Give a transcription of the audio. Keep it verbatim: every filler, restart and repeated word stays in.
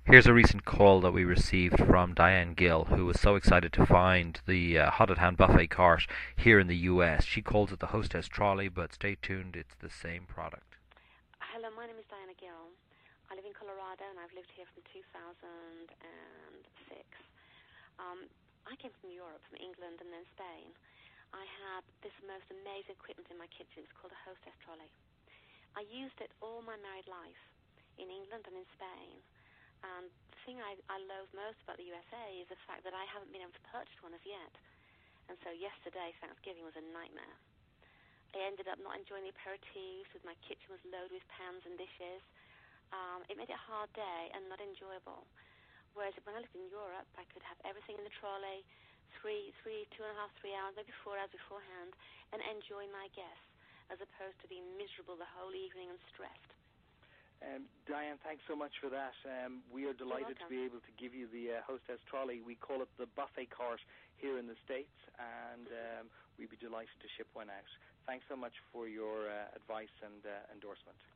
Here's a recent call that we received from Diane Gill, who was so excited to find the uh, Hot at Hand buffet cart here in the U S. She calls it the Hostess Trolley, but stay tuned, it's the same product. Hello, my name is Diana Gill. I live in Colorado and I've lived here from two thousand six. Um, I came from Europe, from England and then Spain. I had this most amazing equipment in my kitchen. It's called a Hostess Trolley. I used it all my married life in England and in Spain. And the thing I, I loathe most about the U S A is the fact that I haven't been able to purchase one as yet. And so yesterday, Thanksgiving, was a nightmare. I ended up not enjoying the aperitifs, with my kitchen was loaded with pans and dishes. Um, it made it a hard day and not enjoyable. Whereas when I lived in Europe, I could have everything in the trolley, three, three, two and a half, three hours, maybe four hours beforehand, and enjoy my guests, as opposed to being miserable the whole evening and stressed. Um, Diane, thanks so much for that. Um, we are delighted to be able to give you the uh, Hostess Trolley. We call it the buffet cart here in the States, and um, we'd be delighted to ship one out. Thanks so much for your uh, advice and uh, endorsement.